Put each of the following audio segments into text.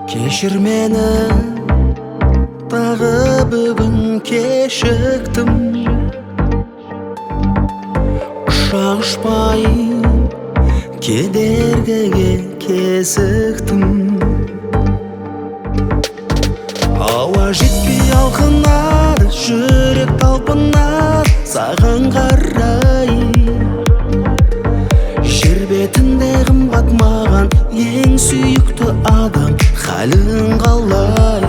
Кешір мені, тағы бүгін кешіктім. Ұшақ ұшпай кедергіге кезіктім. Ауа жетпей алқынады, жүрек талпынады саған қарай. Жер бетінде қымбат маған ең сүйікті адам, халің қалай?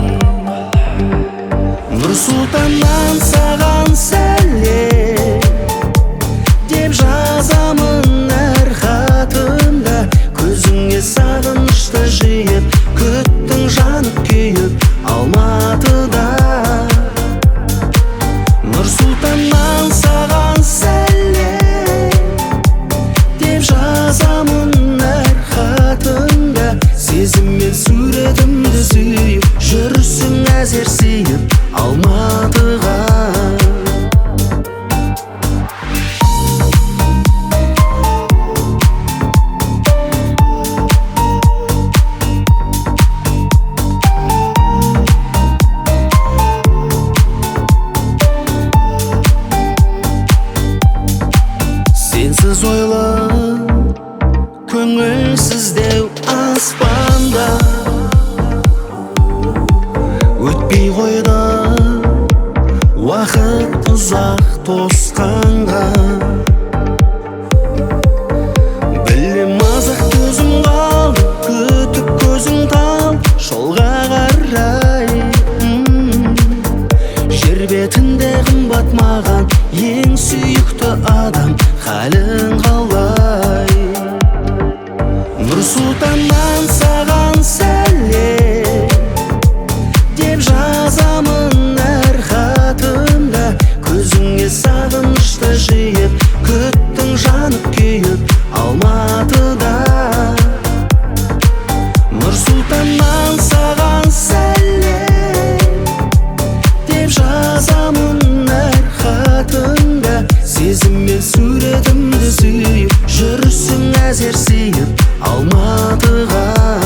Нұр Сұлтаннан саған сәлем деп жазамын әр хатымда. Көзіңе сағынышты жиып, күттің жанып күйіп Алматыда. Нұр Сұлтаннан саған сәлем деп жазамын әр хатымда. Сезіммен суретімді сүйіп, жүрсің әзер сүйіп Алматыға. Сенсіз ойлы, көңілсіздеу аспанда өтпей қойды уақыт ұзақ тосқанға. Білем азық төзім қалды, күтіп көзің талды жолға қарай. Жер бетінде қымбат маған ең сүйікті адам, халің қалай? Нұр Сұлтаннан саған сәлем деп жазамын әр хатымда. Көзіңе сағынышты жиып, күттің жанып күйіп Алматыда. Нұр Сұлтаннан саған сәлем деп жазамын әр хатымда. Сезіммен суретімді сүйіп, жүрсің әзер сүйіп Алматыға.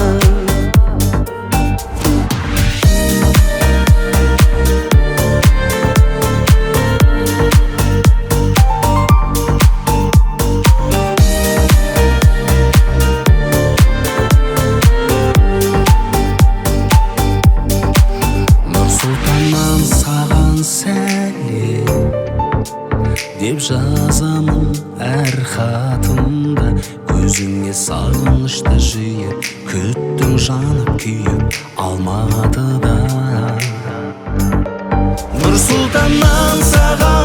Нұр Сұлтаннан саған сәлем деп жазамын әр хатымда. Көзіңе сағынышты жиып, күттің жанып күйіп Алматыда. Нұр Сұлтаннан саған